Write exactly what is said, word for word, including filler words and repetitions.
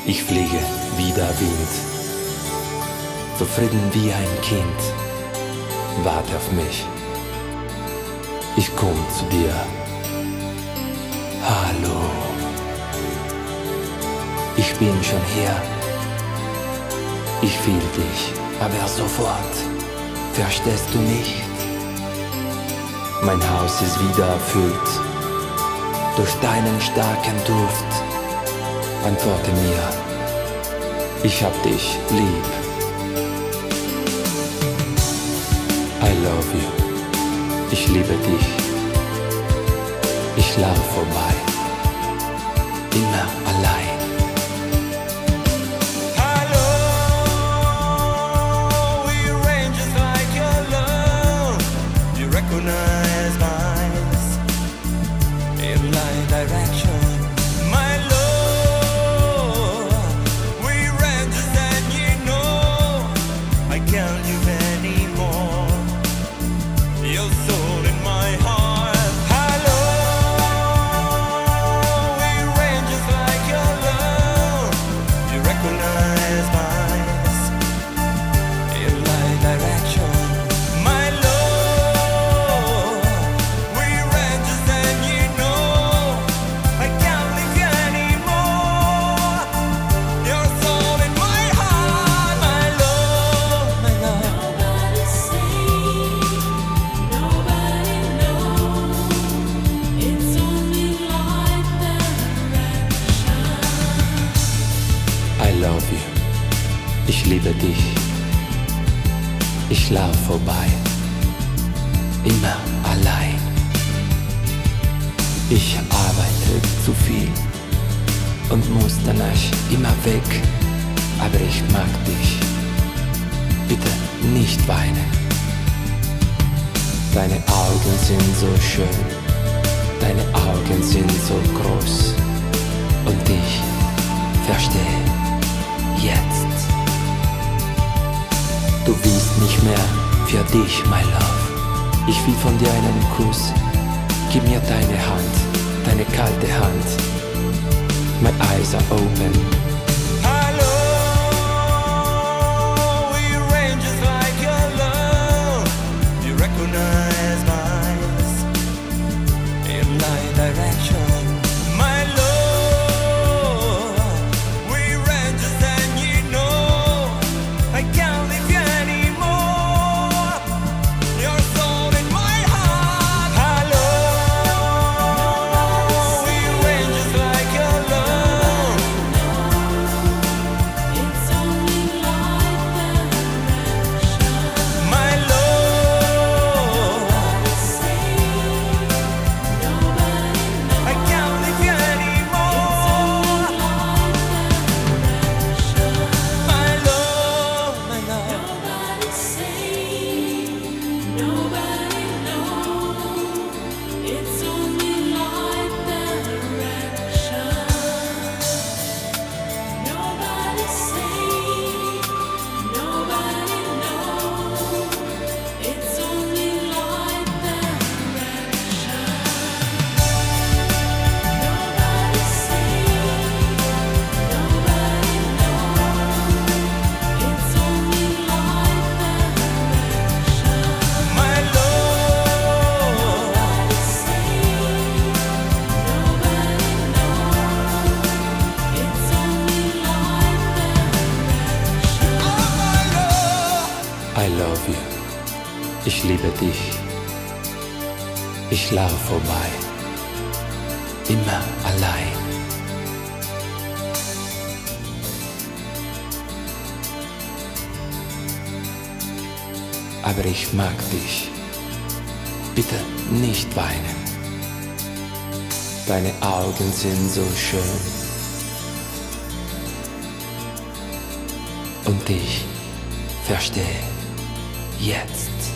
Ich fliege wie der Wind, zufrieden wie ein Kind. Warte auf mich, ich komm zu dir. Hallo, ich bin schon hier. Ich fühl dich, aber sofort, verstehst du nicht? Mein Haus ist wieder erfüllt durch deinen starken Duft. Antworte mir, ich hab dich lieb. I love you, ich liebe dich. Ich lauf vorbei, immer allein. Recognize my eyes in my direction. My love, we ran just and you know I can't live anymore. Your soul in my heart. Hello, we ran just like your love. You recognize my eyes in my direction. I love you, ich liebe dich. Ich lauf vorbei, immer allein. Ich arbeite zu viel und muss danach immer weg. Aber ich mag dich, bitte nicht weinen. Deine Augen sind so schön, deine Augen sind so groß. Und ich verstehe jetzt. Du willst nicht mehr für dich, my love. Ich will von dir einen Kuss. Gib mir deine Hand, deine kalte Hand. My eyes are open. Hello, we ran just like your love. You recognize my eyes in my direction. My love, we ran just and you know I can't live you anymore. Your soul in my heart. Hello, we ran just like your love. It's only light direction. My love, Nobody knows. I can't live you anymore. My love, my love. Nobody say, nobody knows. It's only light direction. Nobody say, nobody knows. It's only light direction. Nobody say, nobody knows. It's only light direction. My love, Nobody say, nobody knows. It's only light direction. oh my love. I love you, ich liebe dich. Ich lauf vorbei, immer allein. Aber ich mag dich, bitte nicht weinen. Deine Augen sind so schön. Und ich verstehe jetzt.